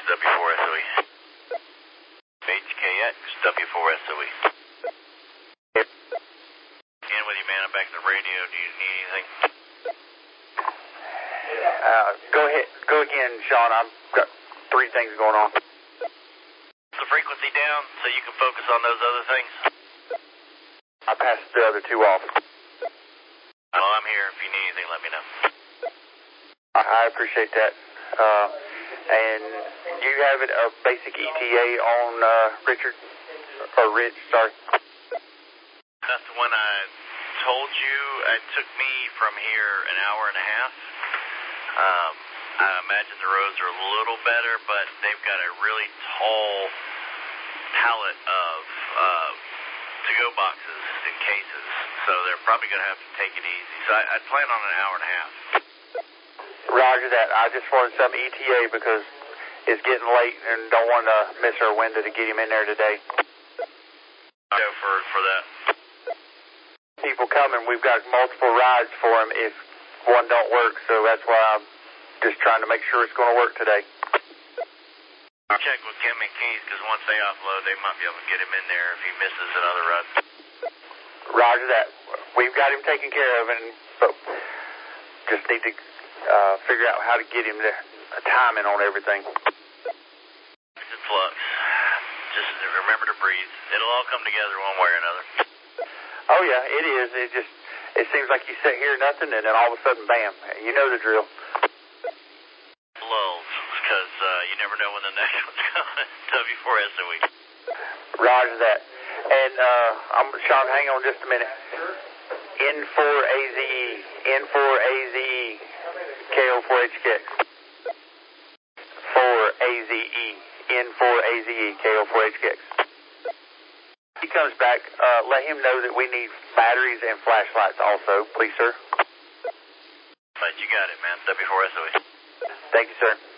W4SOE. HKX, W4SOE. In with you, man. I'm back to the radio. Do you need anything? Go ahead. Go again, Sean. I've got 3 things going on. The frequency down so you can focus on those other things? I passed the other 2 off. Well, I'm here. If you need anything, let me know. I appreciate that. And you have a basic ETA on Richard? Or Rich, sorry. That's the one I told you. It took me from here an hour and a half. I imagine the roads are a little better, but they've got a really tall pallet of to-go boxes and cases, so they're probably going to have to take it easy. So I plan on an hour and a half. Roger that. I just wanted some ETA because it's getting late and don't want to miss our window to get him in there today. Go for that. People coming. We've got multiple rides for him if one don't work, so that's why I'm just trying to make sure it's going to work today. I'll check with Kim and Keith because once they offload, they might be able to get him in there if he misses another run. Roger that. We've got him taken care of, but just need to figure out how to get him there, a timing on everything. It's in flux. Just remember to breathe. It'll all come together one way or another. Oh, yeah, it is. It seems like you sit here nothing, and then all of a sudden, bam. You know the drill. Lulls, because you never know when the next one's coming. W4SOE. Roger that. And Sean, hang on just a minute. N4AZE, N4AZE, KO4HKX. 4AZE, N4AZE, KO4HKX. He comes back, let him know that we need batteries and flashlights also, please, sir. But you got it, man. W4SOE. Thank you, sir.